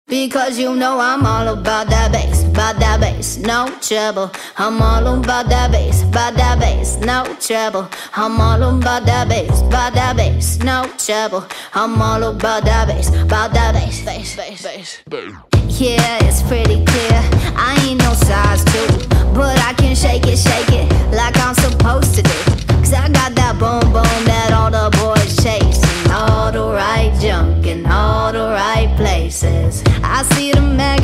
Because you know I'm all about that bass, no trouble. I'm all about that bass, no trouble. I'm all about that bass, no trouble. I'm all about that bass, bass. Yeah, it's pretty clear, I ain't no size 2, but I can shake it like I'm supposed to do. Cause I got that boom boom that all the boys chasing, all the right junk in all the right places. I see the man